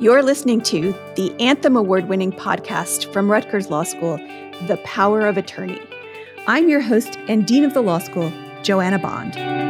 You're listening to the Anthem Award-winning podcast from Rutgers Law School, The Power of Attorney. I'm your host and Dean of the Law School, Joanna Bond.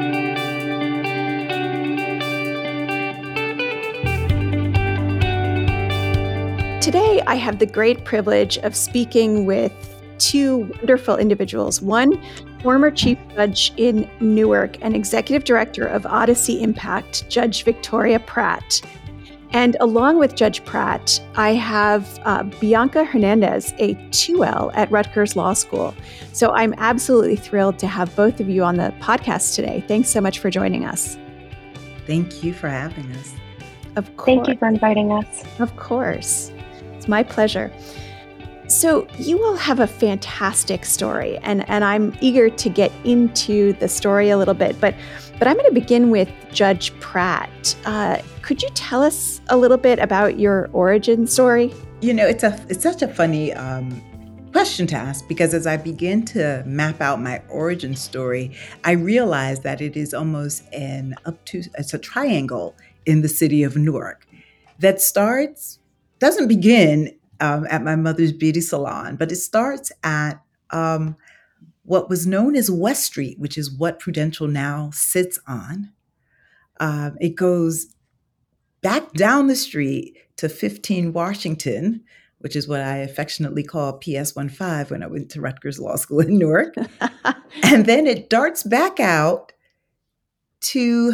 Today, I have the great privilege of speaking with two wonderful individuals. One, former Chief Judge in Newark and Executive Director of Odyssey Impact, Judge Victoria Pratt. And along with Judge Pratt, I have Bianca Hernandez, a 2L at Rutgers Law School. So I'm absolutely thrilled to have both of you on the podcast today. Thanks so much for joining us. Thank you for having us. Of course. Thank you for inviting us. Of course. It's my pleasure. So you all have a fantastic story, and I'm eager to get into the story a little bit, but I'm going to begin with Judge Pratt. Could you tell us a little bit about your origin story? You know, it's such a funny question to ask, because as I begin to map out my origin story, I realize that it is almost it's a triangle in the city of Newark that doesn't begin at my mother's beauty salon, but it starts at what was known as West Street, which is what Prudential now sits on. It goes back down the street to 15 Washington, which is what I affectionately call PS15 when I went to Rutgers Law School in Newark. And then it darts back out to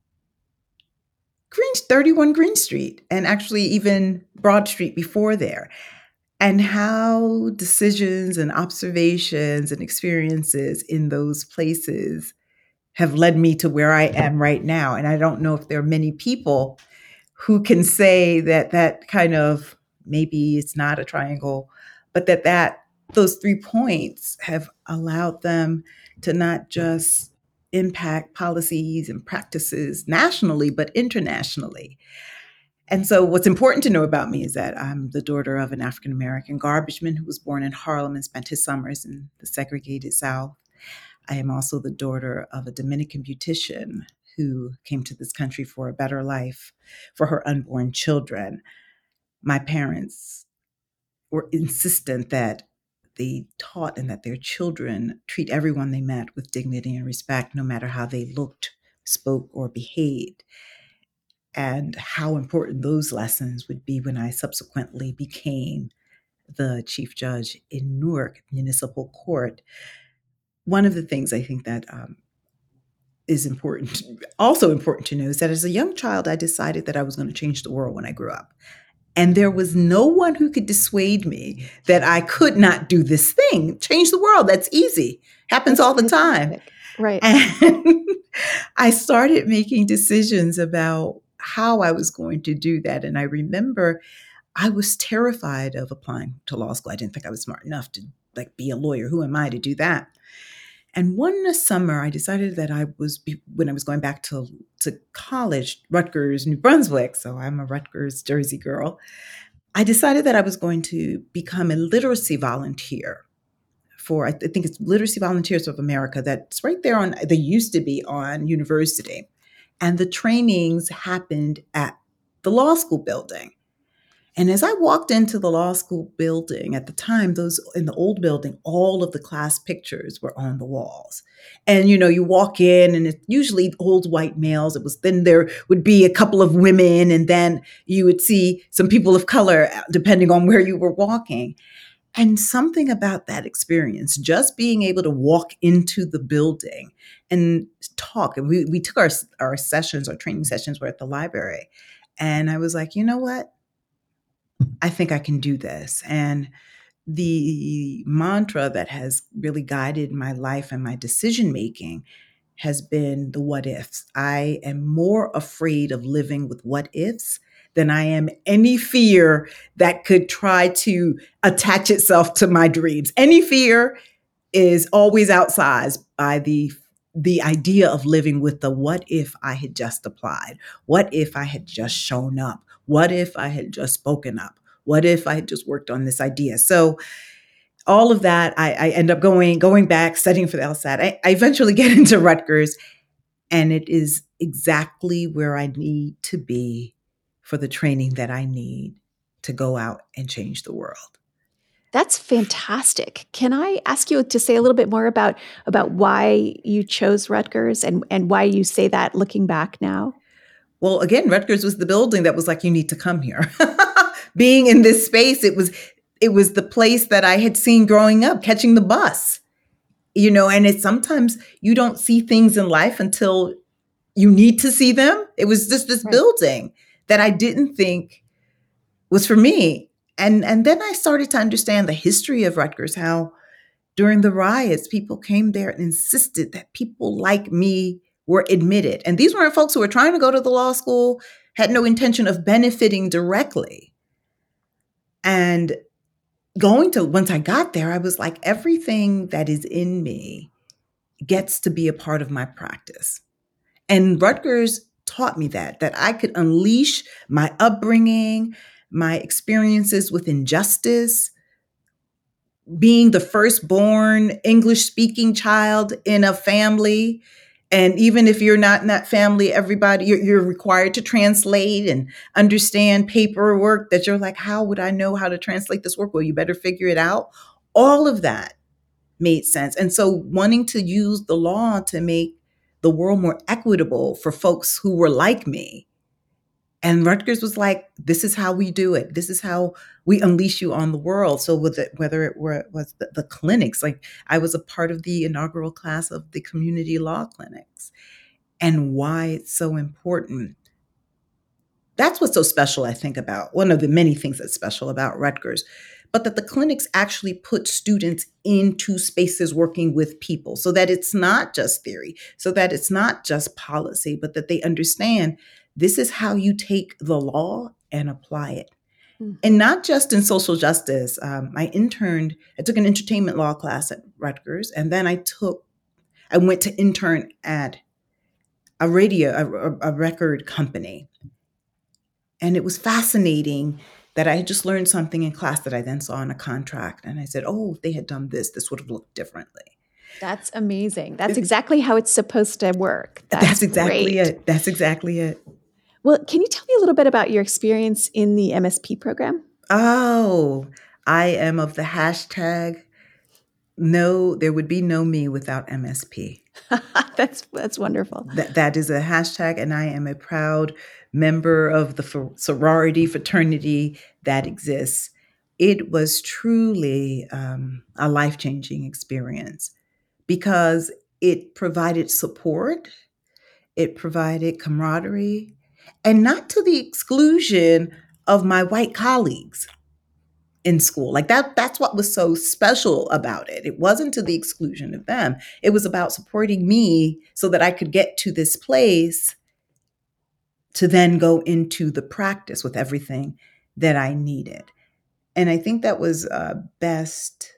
31 Green Street, and actually even Broad Street before there. And how decisions and observations and experiences in those places have led me to where I am right now. And I don't know if there are many people who can say that kind of, maybe it's not a triangle, but that those 3 points have allowed them to not just impact policies and practices nationally, but internationally. And so what's important to know about me is that I'm the daughter of an African-American garbage man who was born in Harlem and spent his summers in the segregated South. I am also the daughter of a Dominican beautician who came to this country for a better life for her unborn children. My parents were insistent that they taught and that their children treat everyone they met with dignity and respect, no matter how they looked, spoke, or behaved. And how important those lessons would be when I subsequently became the chief judge in Newark Municipal Court. One of the things I think that is also important to know, is that as a young child, I decided that I was going to change the world when I grew up. And there was no one who could dissuade me that I could not do this thing, change the world. That's easy. Happens all the time. Right. And I started making decisions about how I was going to do that. And I remember I was terrified of applying to law school. I didn't think I was smart enough to be a lawyer. Who am I to do that? And one summer, I decided that when I was going back to college, Rutgers, New Brunswick, so I'm a Rutgers Jersey girl, I decided that I was going to become a literacy volunteer for, I think it's Literacy Volunteers of America, that's right there they used to be on University. And the trainings happened at the law school building. And as I walked into the law school building at the time, in the old building, all of the class pictures were on the walls. And, you walk in and it's usually old white males. Then there would be a couple of women, and then you would see some people of color, depending on where you were walking. And something about that experience, just being able to walk into the building and talk. And we took our sessions, our training sessions were at the library. And I was like, you know what? I think I can do this. And the mantra that has really guided my life and my decision-making has been the what ifs. I am more afraid of living with what ifs than I am any fear that could try to attach itself to my dreams. Any fear is always outsized by the idea of living with the what if I had just applied? What if I had just shown up? What if I had just spoken up? What if I had just worked on this idea? So all of that, I end up going back, studying for the LSAT. I eventually get into Rutgers, and it is exactly where I need to be for the training that I need to go out and change the world. That's fantastic. Can I ask you to say a little bit more about why you chose Rutgers and why you say that looking back now? Well, again, Rutgers was the building that was like, you need to come here. Being in this space, it was the place that I had seen growing up, catching the bus. And it's sometimes you don't see things in life until you need to see them. It was just this building that I didn't think was for me. And then I started to understand the history of Rutgers, how during the riots, people came there and insisted that people like me were admitted. And these weren't folks who were trying to go to the law school, had no intention of benefiting directly. And once I got there, I was like, everything that is in me gets to be a part of my practice. And Rutgers taught me that I could unleash my upbringing, my experiences with injustice, being the firstborn English-speaking child in a family. And even if you're not in that family, you're required to translate and understand paperwork that you're like, how would I know how to translate this work? Well, you better figure it out. All of that made sense. And so wanting to use the law to make the world more equitable for folks who were like me. And Rutgers was like, this is how we do it. This is how we unleash you on the world. So whether it was the clinics, like I was a part of the inaugural class of the community law clinics, and why it's so important. That's what's so special, I think, about one of the many things that's special about Rutgers, but that the clinics actually put students into spaces working with people so that it's not just theory, so that it's not just policy, but that they understand this is how you take the law and apply it. Mm-hmm. And not just in social justice. I took an entertainment law class at Rutgers, and then I went to intern at a record company. And it was fascinating that I had just learned something in class that I then saw in a contract. And I said, oh, if they had done this would have looked differently. That's amazing. That's exactly how it's supposed to work. That's exactly it. That's exactly it. Well, can you tell me a little bit about your experience in the MSP program? Oh, I am of the hashtag, no, there would be no me without MSP. That's wonderful. That is a hashtag, and I am a proud member of the sorority fraternity that exists. It was truly a life-changing experience because it provided support, it provided camaraderie, and not to the exclusion of my white colleagues in school. Like that's what was so special about it. It wasn't to the exclusion of them. It was about supporting me so that I could get to this place to then go into the practice with everything that I needed. And I think that was best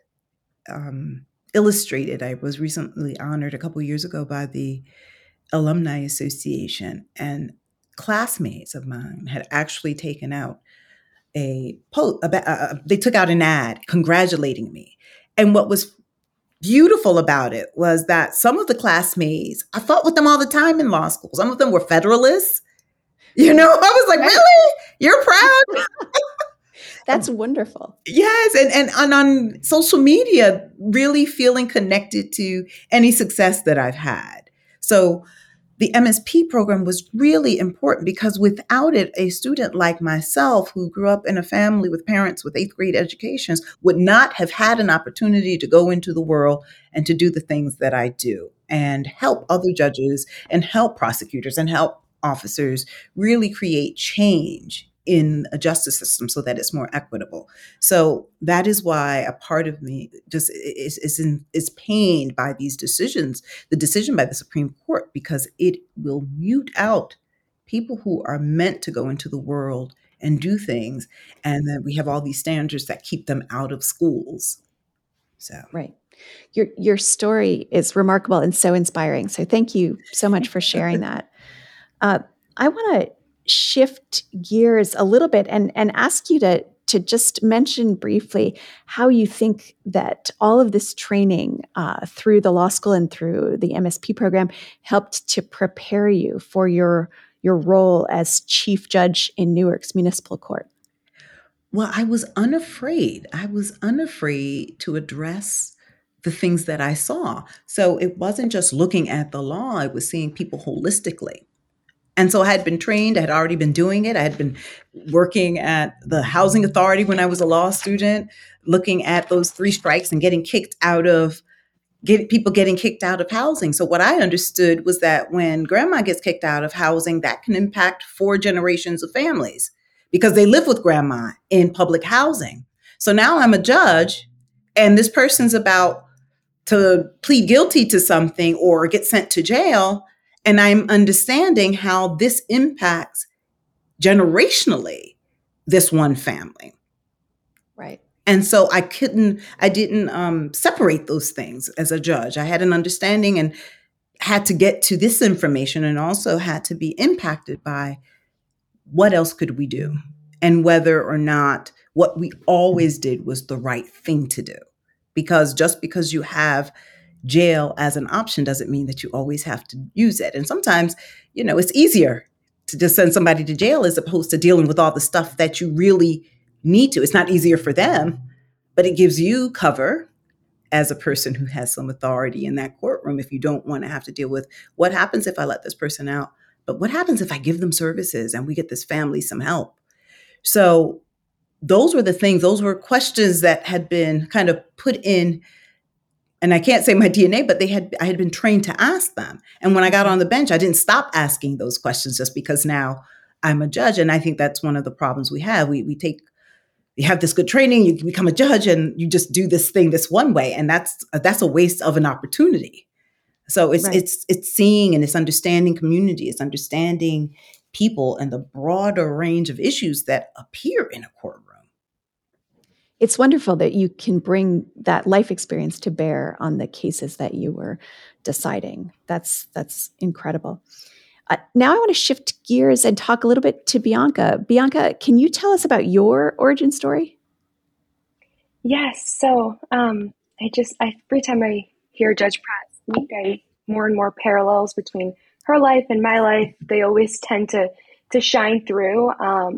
illustrated. I was recently honored a couple years ago by the Alumni Association, and classmates of mine had actually taken out they took out an ad congratulating me. And what was beautiful about it was that some of the classmates, I fought with them all the time in law school. Some of them were Federalists. I was like, really? You're proud? That's wonderful. Yes. And on social media, really feeling connected to any success that I've had. So the MSP program was really important because without it, a student like myself who grew up in a family with parents with 8th grade educations would not have had an opportunity to go into the world and to do the things that I do and help other judges and help prosecutors and help officers really create change in a justice system so that it's more equitable. So that is why a part of me just is pained by these decisions, the decision by the Supreme Court, because it will mute out people who are meant to go into the world and do things. And then we have all these standards that keep them out of schools. So right. Your story is remarkable and so inspiring. So thank you so much for sharing that. I want to shift gears a little bit and ask you to just mention briefly how you think that all of this training through the law school and through the MSP program helped to prepare you for your your role as chief judge in Newark's municipal court? Well, I was unafraid. I was unafraid to address the things that I saw. So it wasn't just looking at the law, I was seeing people holistically. And so I had been trained, I had already been doing it. I had been working at the housing authority when I was a law student, looking at those three strikes and people getting kicked out of housing. So what I understood was that when grandma gets kicked out of housing, that can impact four generations of families because they live with grandma in public housing. So now I'm a judge and this person's about to plead guilty to something or get sent to jail. And I'm understanding how this impacts generationally this one family. Right. And so I didn't separate those things as a judge. I had an understanding and had to get to this information and also had to be impacted by what else could we do and whether or not what we always did was the right thing to do. Because just because you have jail as an option doesn't mean that you always have to use it. And sometimes, it's easier to just send somebody to jail as opposed to dealing with all the stuff that you really need to. It's not easier for them, but it gives you cover as a person who has some authority in that courtroom if you don't want to have to deal with what happens if I let this person out, but what happens if I give them services and we get this family some help. So those were questions that had been kind of put in, and I can't say my DNA, but I had been trained to ask them. And when I got on the bench, I didn't stop asking those questions just because now I'm a judge. And I think that's one of the problems we have. You have this good training, you become a judge, and you just do this thing this one way, and that's a waste of an opportunity. So Right. it's seeing and it's understanding community, it's understanding people and the broader range of issues that appear in a courtroom. It's wonderful that you can bring that life experience to bear on the cases that you were deciding. That's incredible. Now I want to shift gears and talk a little bit to Bianca. Bianca, can you tell us about your origin story? Yes. So every time I hear Judge Pratt speak, I more and more parallels between her life and my life. They always tend to shine through.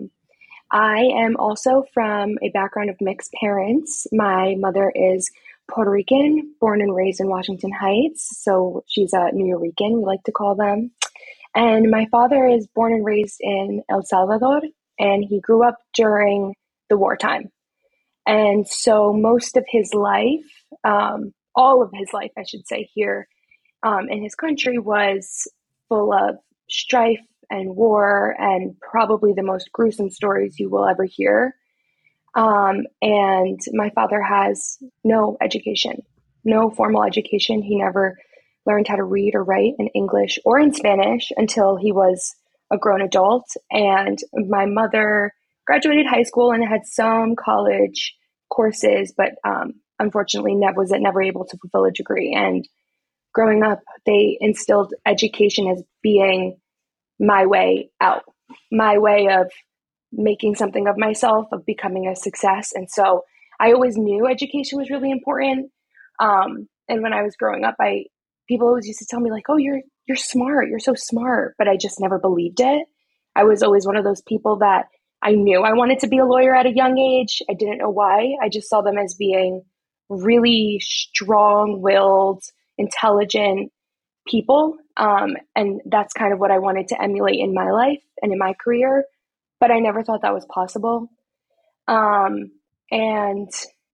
I am also from a background of mixed parents. My mother is Puerto Rican, born and raised in Washington Heights. So she's a New Yorican, we like to call them. And my father is born and raised in El Salvador, and he grew up during the wartime. And so most of his life, all of his life, I should say, here in his country was full of strife and war and probably the most gruesome stories you will ever hear. And my father has no education, no formal education. He never learned how to read or write in English or in Spanish until he was a grown adult. And my mother graduated high school and had some college courses, but unfortunately was never able to fulfill a degree. And growing up, they instilled education as being my way out, my way of making something of myself, of becoming a success. And so I always knew education was really important. And when I was growing up, people always used to tell me like, "Oh, you're smart. You're so smart." But I just never believed it. I was always one of those people that I knew I wanted to be a lawyer at a young age. I didn't know why. I just saw them as being really strong-willed, intelligent people. And that's kind of what I wanted to emulate in my life and in my career. But I never thought that was possible. And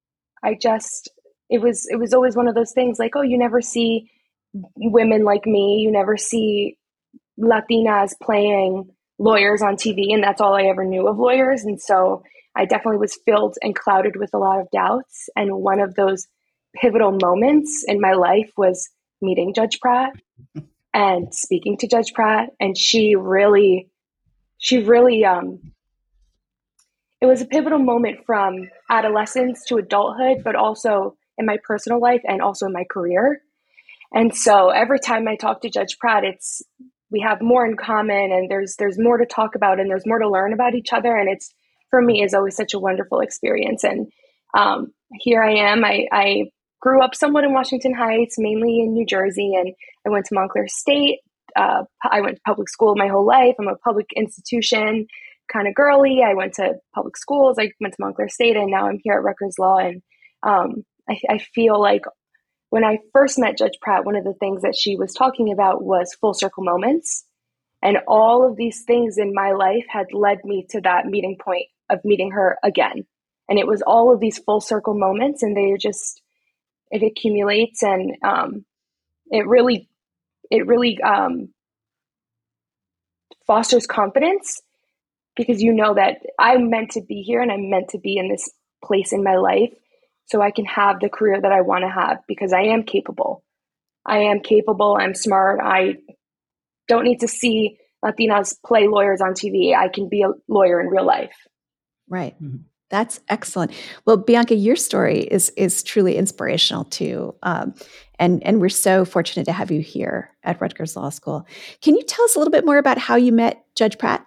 it was always one of those things like, oh, you never see women like me. You never see Latinas playing lawyers on TV. And that's all I ever knew of lawyers. And so I definitely was filled and clouded with a lot of doubts. And one of those pivotal moments in my life was meeting Judge Pratt and speaking to Judge Pratt. And she really, it was a pivotal moment from adolescence to adulthood, but also in my personal life and also in my career. And so every time I talk to Judge Pratt, we have more in common, and there's more to talk about, and there's more to learn about each other. And it's, for me, is always such a wonderful experience. And here I am. I grew up somewhat in Washington Heights, mainly in New Jersey, and I went to Montclair State I went to public school my whole life. I'm a public institution kind of girly. I went to public schools. I went to Montclair State, and now I'm here at Rutgers Law. And I feel like when I first met Judge Pratt, one of the things that she was talking about was full circle moments. And all of these things in my life had led me to that meeting point of meeting her again. And it was all of these full circle moments, and it accumulates, and it really fosters confidence, because you know that I'm meant to be here and I'm meant to be in this place in my life so I can have the career that I want to have, because I am capable. I'm smart. I don't need to see Latinas play lawyers on TV. I can be a lawyer in real life. Right. Mm-hmm. That's excellent. Well, Bianca, your story is truly inspirational too. And we're so fortunate to have you here at Rutgers Law School. Can you tell us a little bit more about how you met Judge Pratt?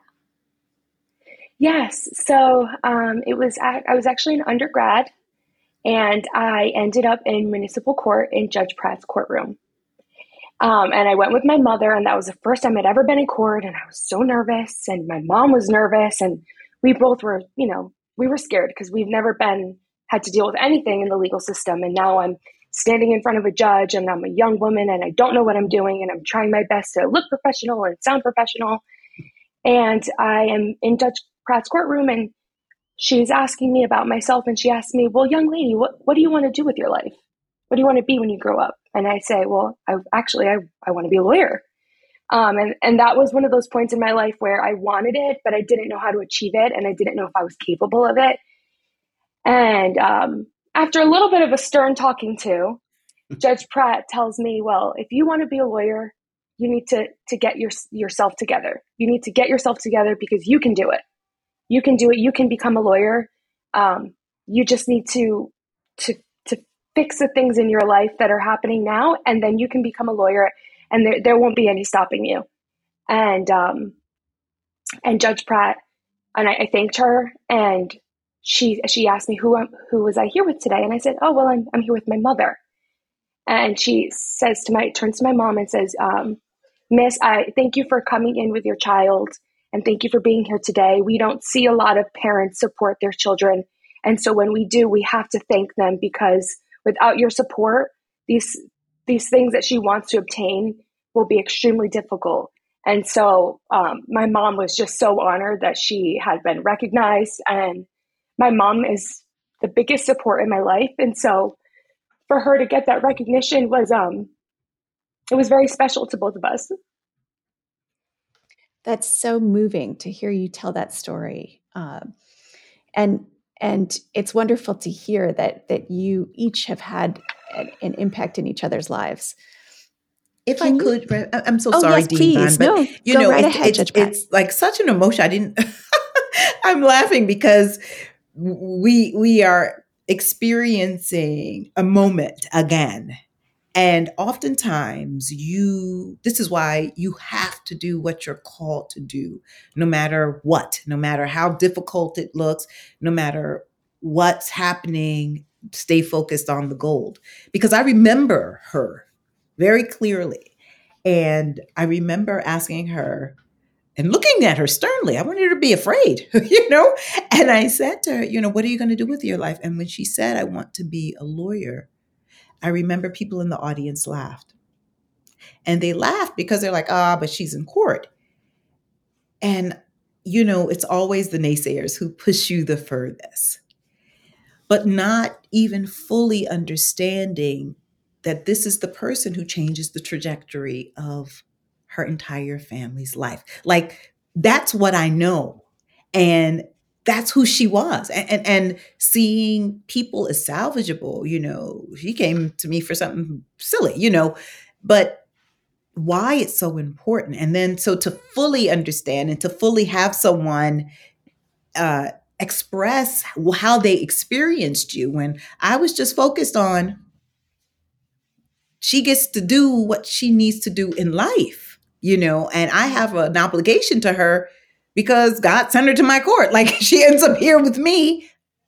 Yes. So I was actually an undergrad, and I ended up in municipal court in Judge Pratt's courtroom. And I went with my mother, and that was the first time I'd ever been in court, and I was so nervous, and my mom was nervous, and we both were, we were scared because we've never had to deal with anything in the legal system. And now I'm standing in front of a judge, and I'm a young woman, and I don't know what I'm doing, and I'm trying my best to look professional and sound professional. And I am in Judge Pratt's courtroom, and she's asking me about myself, and she asked me, well, young lady, what do you want to do with your life? What do you want to be when you grow up? And I say, well, I want to be a lawyer. And that was one of those points in my life where I wanted it, but I didn't know how to achieve it, and I didn't know if I was capable of it. And after a little bit of a stern talking to, Judge Pratt tells me, well, if you want to be a lawyer, you need to get yourself together. You need to get yourself together because you can do it. You can do it. You can become a lawyer. You just need to fix the things in your life that are happening now, and then you can become a lawyer, and there won't be any stopping you. And Judge Pratt, and I thanked her, and she asked me who was I here with today, and I said, oh, well, I'm here with my mother. And she turns to my mom and says, Miss, I thank you for coming in with your child, and thank you for being here today. We don't see a lot of parents support their children, and so when we do, we have to thank them, because without your support, these things that she wants to obtain will be extremely difficult. And so my mom was just so honored that she had been recognized, and my mom is the biggest support in my life. And so for her to get that recognition was very special to both of us. That's so moving to hear you tell that story. And it's wonderful to hear that you each have had an impact in each other's lives. If I could, I'm so sorry, yes, Dean please. Bond, but go right ahead, Judge Pratt. It's like such an emotion. I'm laughing because we are experiencing a moment again. And oftentimes this is why you have to do what you're called to do, no matter what, no matter how difficult it looks, no matter what's happening, stay focused on the gold. Because I remember her very clearly. And I remember asking her and looking at her sternly. I wanted her to be afraid, And I said to her, what are you going to do with your life? And when she said, I want to be a lawyer, I remember people in the audience laughed. And they laughed because they're like, but she's in court. And, it's always the naysayers who push you the furthest, but not even fully understanding that this is the person who changes the trajectory of her entire family's life. Like, that's what I know. And that's who she was. And seeing people as salvageable, she came to me for something silly, but why it's so important. And then so to fully understand and to fully have someone express how they experienced you, when I was just focused on she gets to do what she needs to do in life, and I have an obligation to her because God sent her to my court. Like, she ends up here with me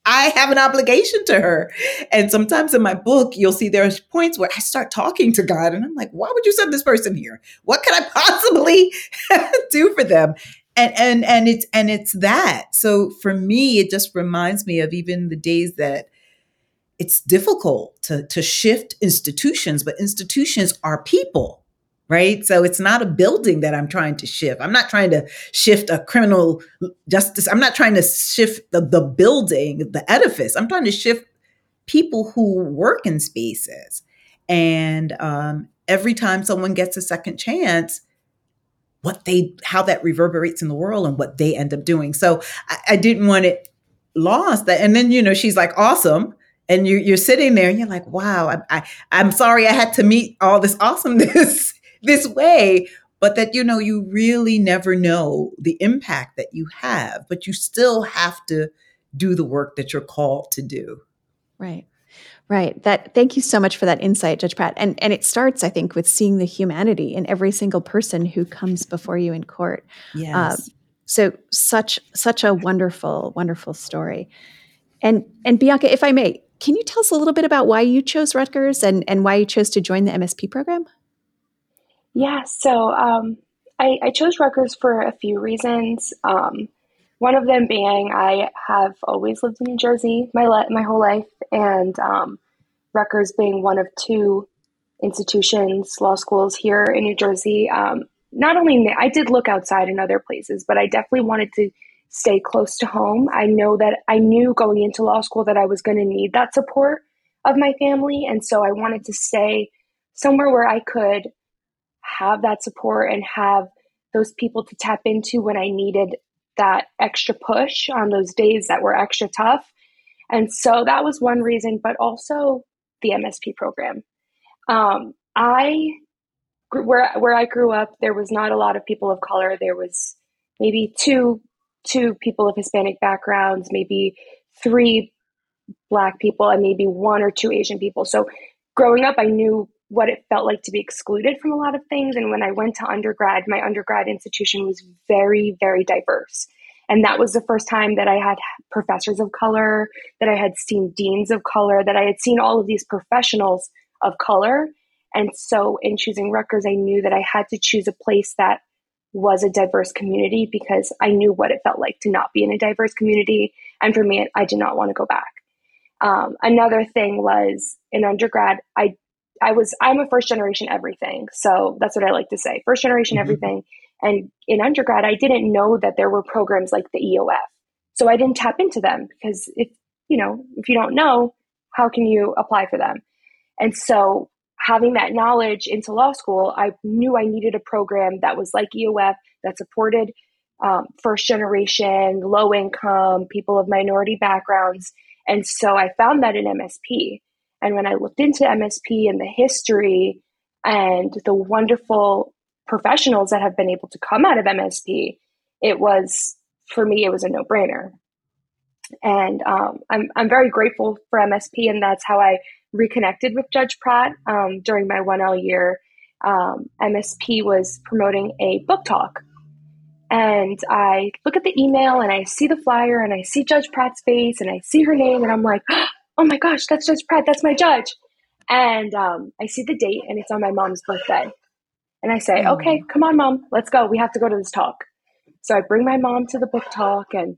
I have an obligation to her. And sometimes in my book, you'll see there's points where I start talking to God and I'm like, why would you send this person here? What could I possibly do for them? And it's that. So for me, it just reminds me of even the days that it's difficult to shift institutions, but institutions are people, right? So it's not a building that I'm trying to shift. I'm not trying to shift a criminal justice. I'm not trying to shift the building, the edifice. I'm trying to shift people who work in spaces. And every time someone gets a second chance, how that reverberates in the world and what they end up doing. So I didn't want it lost. That, and then she's like, awesome. And you're sitting there and you're like, wow, I'm sorry I had to meet all this awesomeness this way, but that, you really never know the impact that you have, but you still have to do the work that you're called to do. Right. Right. Thank you so much for that insight, Judge Pratt. And it starts, I think, with seeing the humanity in every single person who comes before you in court. Yes. So such a wonderful, wonderful story. And Bianca, if I may, can you tell us a little bit about why you chose Rutgers and why you chose to join the MSP program? Yeah, so I chose Rutgers for a few reasons. One of them being I have always lived in New Jersey my whole life, and Rutgers being one of two institutions, law schools here in New Jersey. Not only I did look outside in other places, but I definitely wanted to stay close to home. I knew going into law school that I was going to need that support of my family, and so I wanted to stay somewhere where I could have that support and have those people to tap into when I needed that extra push on those days that were extra tough. And so that was one reason, but also the MSP program. Where I grew up, there was not a lot of people of color. There was maybe two people of Hispanic backgrounds, maybe 3 Black people, and maybe 1 or 2 Asian people. So growing up, I knew what it felt like to be excluded from a lot of things. And when I went to undergrad, my undergrad institution was very, very diverse. And that was the first time that I had professors of color, that I had seen deans of color, that I had seen all of these professionals of color. And so in choosing Rutgers, I knew that I had to choose a place that was a diverse community because I knew what it felt like to not be in a diverse community. And for me, I did not want to go back. Another thing was in undergrad, I'm a first generation everything. So that's what I like to say, first generation everything. And in undergrad, I didn't know that there were programs like the EOF. So I didn't tap into them because if you don't know, how can you apply for them? And so having that knowledge into law school, I knew I needed a program that was like EOF, that supported first generation, low income, people of minority backgrounds. And so I found that in MSP. And when I looked into MSP and the history and the wonderful professionals that have been able to come out of MSP, for me, it was a no-brainer. And I'm very grateful for MSP, and that's how I reconnected with Judge Pratt during my 1L year. MSP was promoting a book talk. And I look at the email and I see the flyer and I see Judge Pratt's face and I see her name and I'm like, oh my gosh, that's Judge Pratt. That's my judge. And I see the date and it's on my mom's birthday. And I say, okay, come on, Mom, let's go. We have to go to this talk. So I bring my mom to the book talk and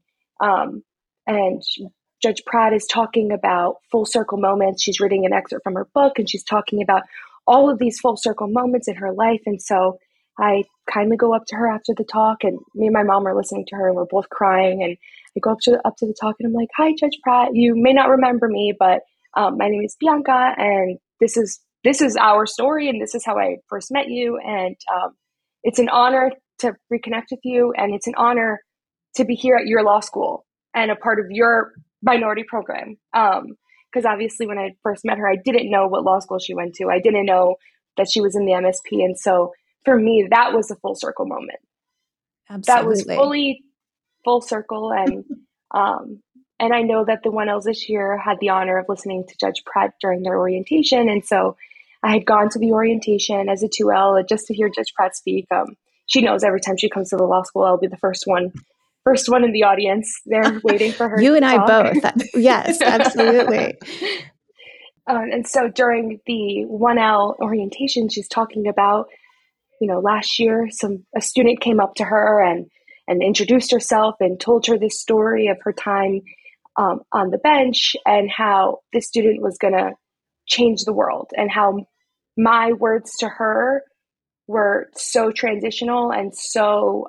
Judge Pratt is talking about full circle moments. She's reading an excerpt from her book and she's talking about all of these full circle moments in her life. And so I kindly go up to her after the talk, and me and my mom are listening to her, and we're both crying. And I go up to the talk, and I'm like, "Hi, Judge Pratt. You may not remember me, but my name is Bianca, and this is our story, and this is how I first met you. And it's an honor to reconnect with you, and it's an honor to be here at your law school and a part of your minority program." Because obviously, when I first met her, I didn't know what law school she went to. I didn't know that she was in the MSP, and so for me, that was a full circle moment. Absolutely. That was fully full circle. And I know that the 1Ls this year had the honor of listening to Judge Pratt during their orientation. And so I had gone to the orientation as a 2L just to hear Judge Pratt speak. She knows every time she comes to the law school, I'll be the first one first one in the audience. They're waiting for her. You and to I talk. both. Yes, absolutely. And so during the 1L orientation, she's talking about, last year, a student came up to her and introduced herself and told her this story of her time on the bench and how this student was going to change the world, and how my words to her were so transitional and so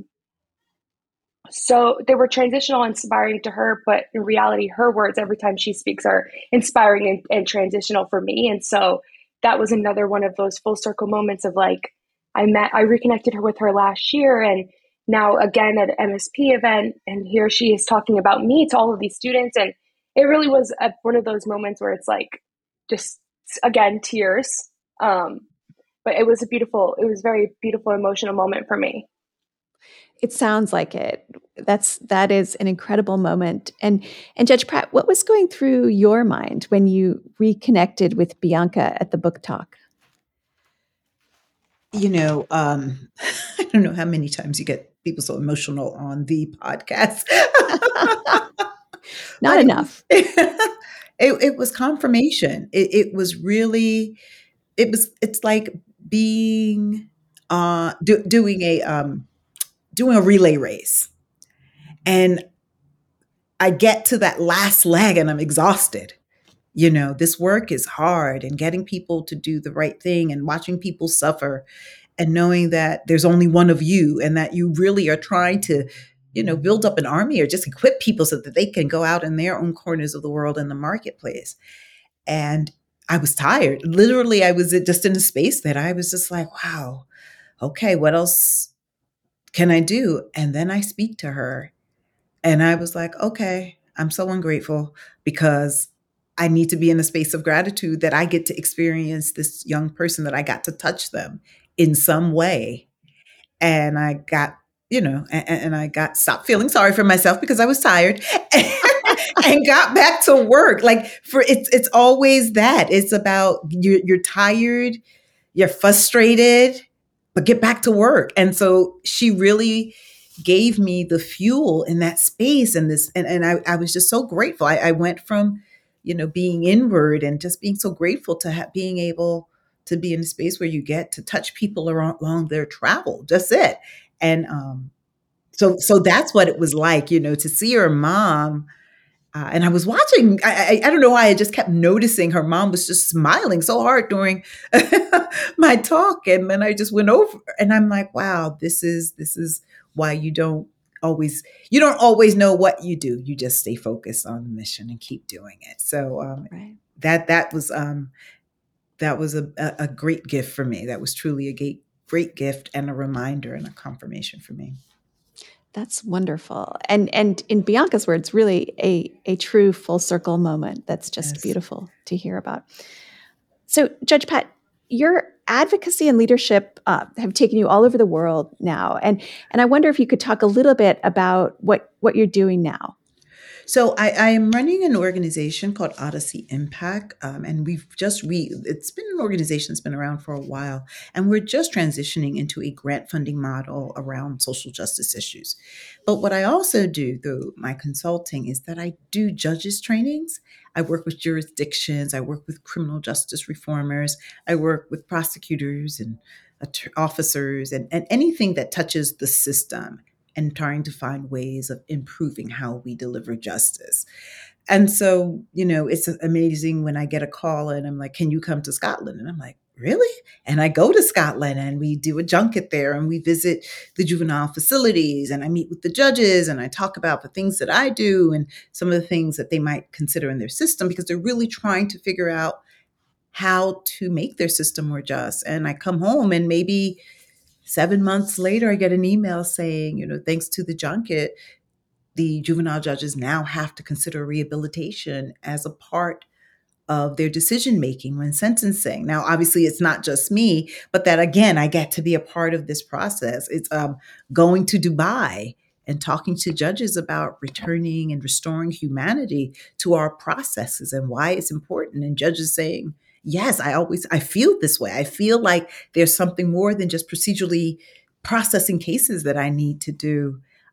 they were transitional, inspiring to her, but in reality, her words every time she speaks are inspiring and transitional for me. And so that was another one of those full circle moments of like, I reconnected her with her last year, and now again at an MSP event, and here she is talking about me to all of these students. And it really was one of those moments where it's like, just again, tears. But it was very beautiful, emotional moment for me. It sounds like it. That is an incredible moment. And Judge Pratt, what was going through your mind when you reconnected with Bianca at the book talk? I don't know how many times you get people so emotional on the podcast. Not enough. It was confirmation. It was really, it's like being, doing a relay race. And I get to that last leg and I'm exhausted. This work is hard, and getting people to do the right thing and watching people suffer and knowing that there's only one of you and that you really are trying to, build up an army or just equip people so that they can go out in their own corners of the world in the marketplace. And I was tired. Literally, I was just in a space that I was just like, wow, okay, what else can I do? And then I speak to her and I was like, okay, I'm so ungrateful because I need to be in a space of gratitude that I get to experience this young person, that I got to touch them in some way. And I got, and I got stopped feeling sorry for myself because I was tired and got back to work. Like it's always that. It's about you're tired, you're frustrated, but get back to work. And so she really gave me the fuel in that space and I was just so grateful. I went from, being inward and just being so grateful to being able to be in a space where you get to touch people along their travel. Just it. And so that's what it was like, to see her mom. And I was watching, I don't know why, I just kept noticing her mom was just smiling so hard during my talk. And then I just went over and I'm like, wow, this is why you don't always know what you do. You just stay focused on the mission and keep doing it. So Right. that was a great gift for me. That was truly a great gift and a reminder and a confirmation for me. That's wonderful. And in Bianca's words, really a true full circle moment. That's just Yes. beautiful to hear about. So, Judge Pat, your advocacy and leadership have taken you all over the world now. And I wonder if you could talk a little bit about what you're doing now. So I am running an organization called Odyssey Impact, and it's been an organization that's been around for a while, and we're just transitioning into a grant funding model around social justice issues. But what I also do through my consulting is that I do judges trainings. I work with jurisdictions, I work with criminal justice reformers, I work with prosecutors and officers and anything that touches the system, and trying to find ways of improving how we deliver justice. And so, it's amazing when I get a call and I'm like, can you come to Scotland? And I'm like, really? And I go to Scotland and we do a junket there and we visit the juvenile facilities and I meet with the judges and I talk about the things that I do and some of the things that they might consider in their system, because they're really trying to figure out how to make their system more just. And I come home and maybe 7 months later, I get an email saying, thanks to the junket, the juvenile judges now have to consider rehabilitation as a part of their decision making when sentencing. Now, obviously, it's not just me, but that again, I get to be a part of this process. It's going to Dubai and talking to judges about returning and restoring humanity to our processes and why it's important. And judges saying, yes, I feel this way. I feel like there's something more than just procedurally processing cases that I need to do.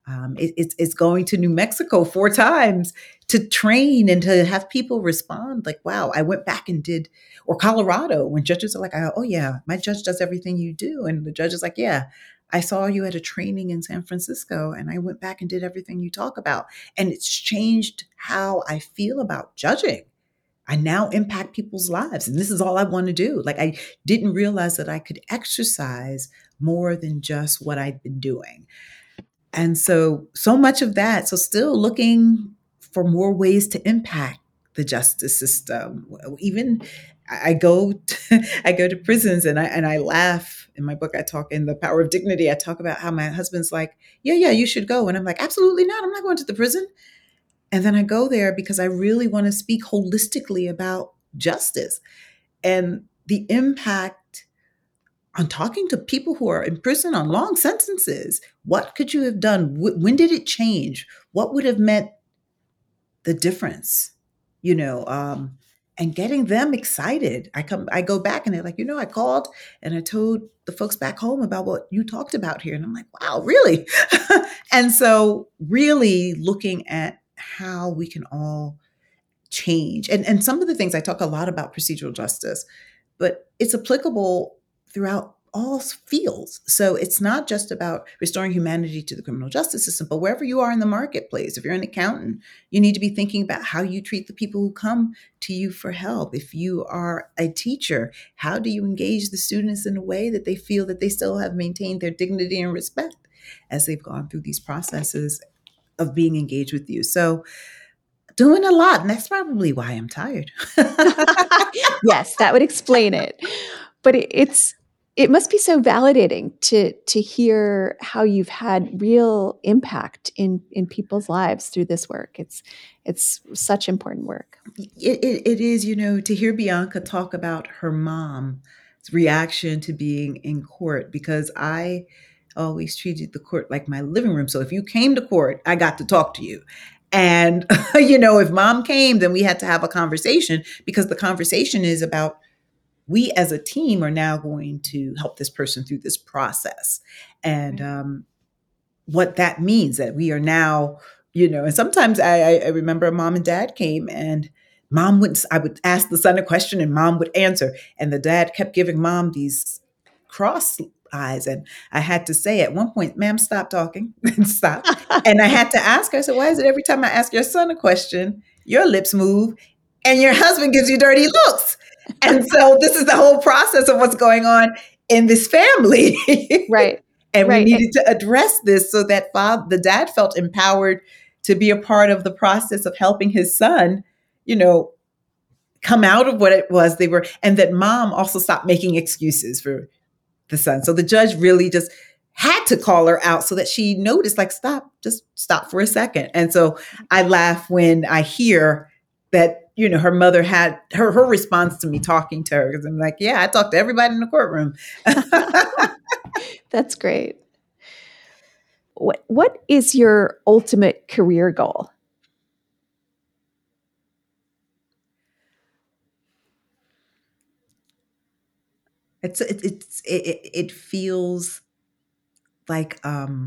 It's going to New Mexico 4 times to train and to have people respond like, wow, I went back and did, or Colorado, when judges are like, oh yeah, my judge does everything you do. And the judge is like, yeah, I saw you at a training in San Francisco and I went back and did everything you talk about. And it's changed how I feel about judging. I now impact people's lives. And this is all I want to do. Like, I didn't realize that I could exercise more than just what I'd been doing. And so much of that. So still looking for more ways to impact the justice system. Even I go I go to prisons and I laugh. In my book, I talk in The Power of Dignity. I talk about how my husband's like, yeah, you should go. And I'm like, absolutely not. I'm not going to the prison. And then I go there because I really want to speak holistically about justice and the impact on talking to people who are in prison on long sentences. What could you have done? When did it change? What would have meant the difference? And getting them excited. I go back and they're like, I called and I told the folks back home about what you talked about here. And I'm like, wow, really? And so really looking at how we can all change. And some of the things I talk a lot about procedural justice, but it's applicable throughout all fields. So it's not just about restoring humanity to the criminal justice system, but wherever you are in the marketplace, if you're an accountant, you need to be thinking about how you treat the people who come to you for help. If you are a teacher, how do you engage the students in a way that they feel that they still have maintained their dignity and respect as they've gone through these processes of being engaged with you? So doing a lot, and that's probably why I'm tired. Yes, that would explain it. But it must be so validating to hear how you've had real impact in people's lives through this work. It's such important work. It is, to hear Bianca talk about her mom's reaction to being in court, because I always treated the court like my living room. So if you came to court, I got to talk to you. And, if mom came, then we had to have a conversation, because the conversation is about, we as a team are now going to help this person through this process. And what that means, that we are now, and sometimes I remember mom and dad came and I would ask the son a question and mom would answer. And the dad kept giving mom these cross eyes. And I had to say at one point, ma'am, stop talking and stop. And I had to ask her, I said, why is it every time I ask your son a question, your lips move and your husband gives you dirty looks? And so this is the whole process of what's going on in this family. Right. And we needed to address this so that the dad felt empowered to be a part of the process of helping his son, come out of what it was they were, and that mom also stopped making excuses for the son. So the judge really just had to call her out so that she noticed, like, just stop for a second. And so I laugh when I hear that, her mother had her response to me talking to her, because I'm like, yeah, I talked to everybody in the courtroom. That's great. What is your ultimate career goal? It feels like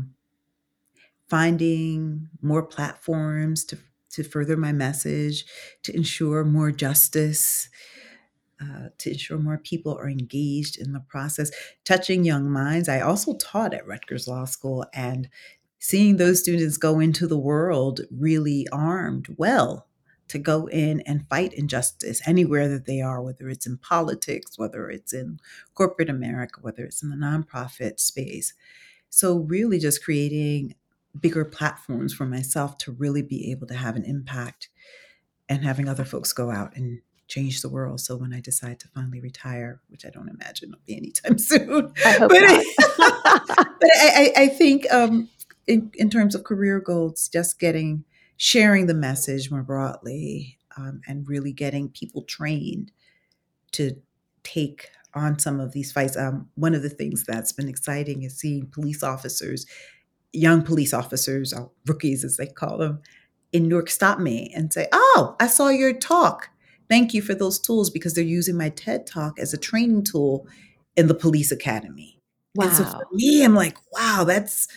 finding more platforms to further my message, to ensure more justice, to ensure more people are engaged in the process, touching young minds. I also taught at Rutgers Law School, and seeing those students go into the world really armed well to go in and fight injustice anywhere that they are, whether it's in politics, whether it's in corporate America, whether it's in the nonprofit space. So really just creating bigger platforms for myself to really be able to have an impact, and having other folks go out and change the world. So when I decide to finally retire, which I don't imagine will be anytime soon, I hope but, not. but I think in terms of career goals, just sharing the message more broadly, and really getting people trained to take on some of these fights. One of the things that's been exciting is seeing police officers, young police officers, or rookies as they call them, in Newark stop me and say, oh, I saw your talk. Thank you for those tools, because they're using my TED Talk as a training tool in the police academy. Wow. And so for me, I'm like, wow, that's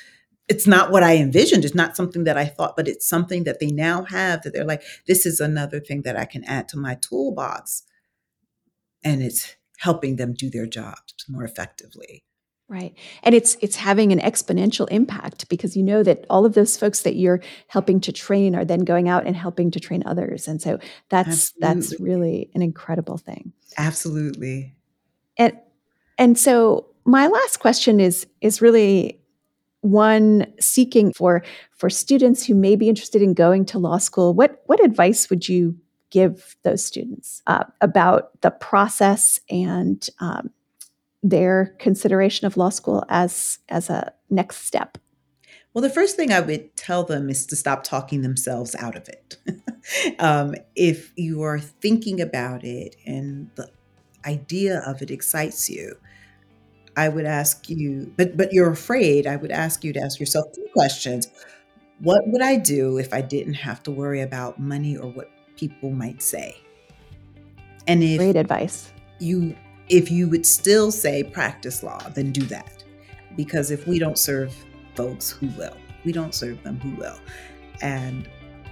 it's not what I envisioned. It's not something that I thought, but it's something that they now have that they're like, this is another thing that I can add to my toolbox. And it's helping them do their jobs more effectively. Right. And it's having an exponential impact because you know that all of those folks that you're helping to train are then going out and helping to train others. And so that's really an incredible thing. Absolutely. And so my last question is really one seeking for students who may be interested in going to law school. What advice would you give those students about the process and their consideration of law school as a next step? Well, the first thing I would tell them is to stop talking themselves out of it. If you are thinking about it and the idea of it excites you, I would ask you, but you're afraid, I would ask you to ask yourself 2 questions. What would I do if I didn't have to worry about money or what people might say? And Great advice. if you would still say practice law, then do that. Because if we don't serve folks, who will? We don't serve them, who will? And,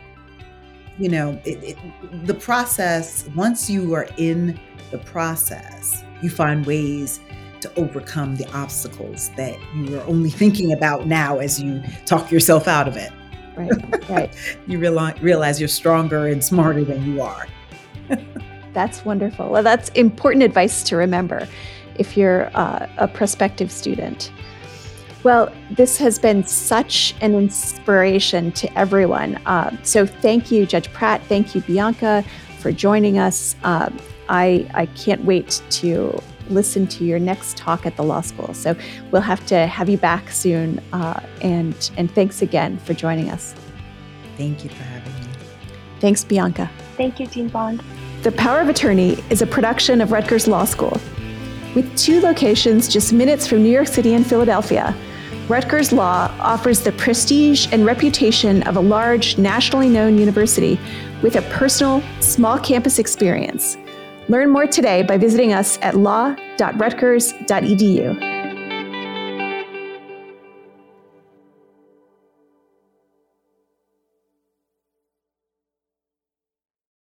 the process, once you are in the process, you find ways to overcome the obstacles that you are only thinking about now as you talk yourself out of it. Right. You realize you're stronger and smarter than you are. That's wonderful. Well, that's important advice to remember if you're a prospective student. Well, this has been such an inspiration to everyone. So thank you, Judge Pratt. Thank you, Bianca, for joining us. I can't wait to listen to your next talk at the law school. So we'll have to have you back soon. And thanks again for joining us. Thank you for having me. Thanks, Bianca. Thank you, Team Bond. The Power of Attorney is a production of Rutgers Law School. With 2 locations just minutes from New York City and Philadelphia, Rutgers Law offers the prestige and reputation of a large, nationally known university with a personal, small campus experience. Learn more today by visiting us at law.rutgers.edu.